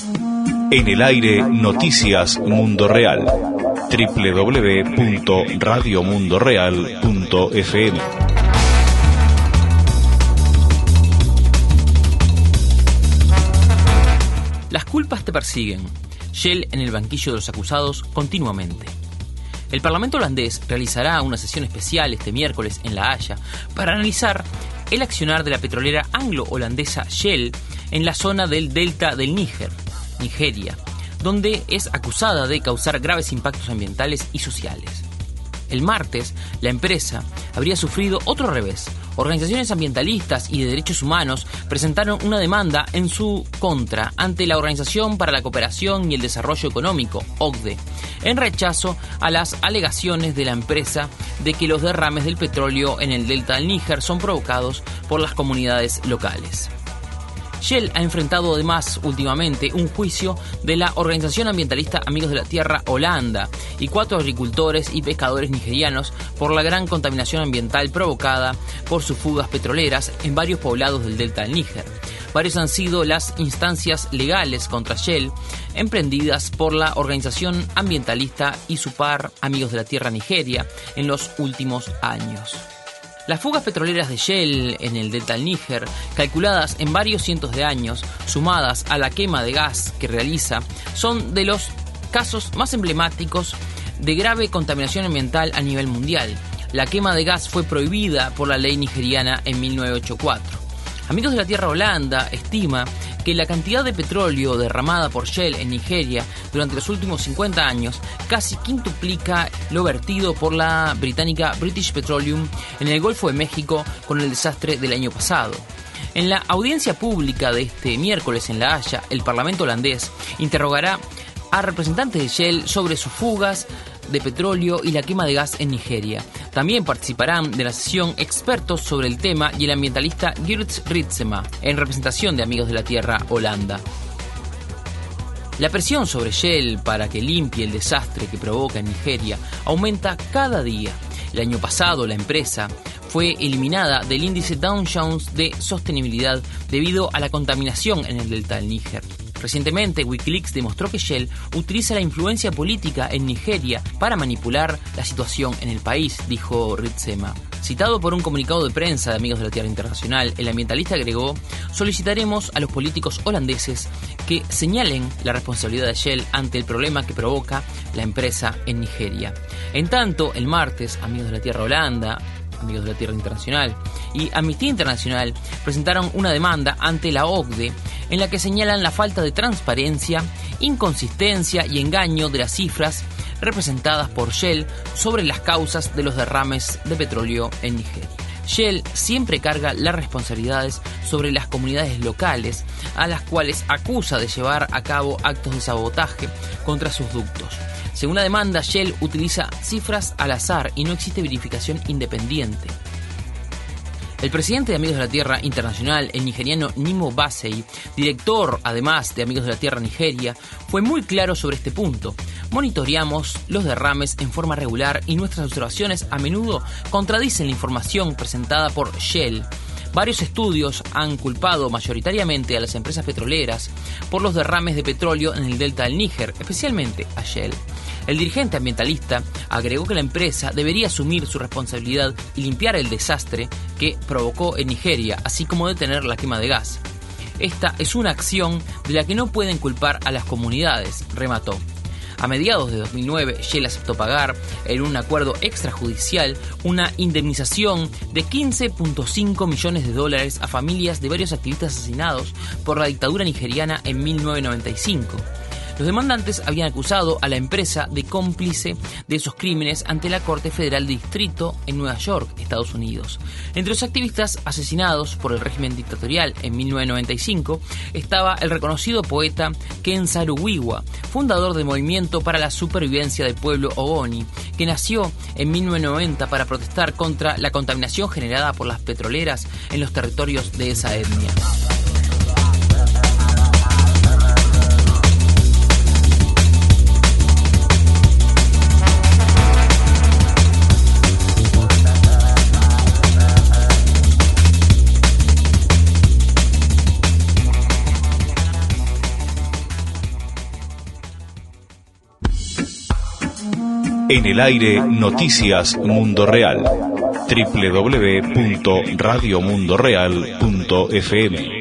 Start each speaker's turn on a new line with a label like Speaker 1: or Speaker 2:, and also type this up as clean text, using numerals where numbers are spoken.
Speaker 1: En el aire, Noticias Mundo Real. www.radiomundoreal.fm.
Speaker 2: Las culpas te persiguen. Shell en el banquillo de los acusados continuamente. El Parlamento holandés realizará una sesión especial este miércoles en La Haya para analizar el accionar de la petrolera anglo-holandesa Shell en la zona del delta del Níger, Nigeria, donde es acusada de causar graves impactos ambientales y sociales. El martes, la empresa habría sufrido otro revés. Organizaciones ambientalistas y de derechos humanos presentaron una demanda en su contra ante la Organización para la Cooperación y el Desarrollo Económico, OCDE, en rechazo a las alegaciones de la empresa de que los derrames del petróleo en el delta del Níger son provocados por las comunidades locales. Shell ha enfrentado además últimamente un juicio de la organización ambientalista Amigos de la Tierra Holanda y 4 agricultores y pescadores nigerianos por la gran contaminación ambiental provocada por sus fugas petroleras en varios poblados del delta del Níger. Varios han sido las instancias legales contra Shell emprendidas por la organización ambientalista y su par Amigos de la Tierra Nigeria en los últimos años. Las fugas petroleras de Shell en el delta del Níger, calculadas en varios cientos de años, sumadas a la quema de gas que realiza, son de los casos más emblemáticos de grave contaminación ambiental a nivel mundial. La quema de gas fue prohibida por la ley nigeriana en 1984. Amigos de la Tierra Holanda estima que la cantidad de petróleo derramada por Shell en Nigeria durante los últimos 50 años casi quintuplica lo vertido por la británica British Petroleum en el Golfo de México con el desastre del año pasado. En la audiencia pública de este miércoles en La Haya, el Parlamento holandés interrogará a representantes de Shell sobre sus fugas de petróleo y la quema de gas en Nigeria. También participarán de la sesión expertos sobre el tema y el ambientalista Geert Ritsema, en representación de Amigos de la Tierra Holanda. La presión sobre Shell para que limpie el desastre que provoca en Nigeria aumenta cada día. El año pasado la empresa fue eliminada del índice Dow Jones de sostenibilidad debido a la contaminación en el delta del Níger. Recientemente, Wikileaks demostró que Shell utiliza la influencia política en Nigeria para manipular la situación en el país, dijo Ritsema. Citado por un comunicado de prensa de Amigos de la Tierra Internacional, el ambientalista agregó: solicitaremos a los políticos holandeses que señalen la responsabilidad de Shell ante el problema que provoca la empresa en Nigeria. En tanto, el martes, Amigos de la Tierra Holanda, Amigos de la Tierra Internacional y Amnistía Internacional presentaron una demanda ante la OCDE en la que señalan la falta de transparencia, inconsistencia y engaño de las cifras representadas por Shell sobre las causas de los derrames de petróleo en Nigeria. Shell siempre carga las responsabilidades sobre las comunidades locales, a las cuales acusa de llevar a cabo actos de sabotaje contra sus ductos. Según la demanda, Shell utiliza cifras al azar y no existe verificación independiente. El presidente de Amigos de la Tierra Internacional, el nigeriano Nimo Bassey, director además de Amigos de la Tierra Nigeria, fue muy claro sobre este punto. Monitoreamos los derrames en forma regular y nuestras observaciones a menudo contradicen la información presentada por Shell. Varios estudios han culpado mayoritariamente a las empresas petroleras por los derrames de petróleo en el delta del Níger, especialmente a Shell. El dirigente ambientalista agregó que la empresa debería asumir su responsabilidad y limpiar el desastre que provocó en Nigeria, así como detener la quema de gas. Esta es una acción de la que no pueden culpar a las comunidades, remató. A mediados de 2009, Shell aceptó pagar, en un acuerdo extrajudicial, una indemnización de $15.5 millones a familias de varios activistas asesinados por la dictadura nigeriana en 1995. Los demandantes habían acusado a la empresa de cómplice de esos crímenes ante la Corte Federal de Distrito en Nueva York, Estados Unidos. Entre los activistas asesinados por el régimen dictatorial en 1995 estaba el reconocido poeta Ken Saro-Wiwa, fundador del Movimiento para la Supervivencia del Pueblo Ogoni, que nació en 1990 para protestar contra la contaminación generada por las petroleras en los territorios de esa etnia.
Speaker 1: En el aire, Noticias Mundo Real. www.radiomundoreal.fm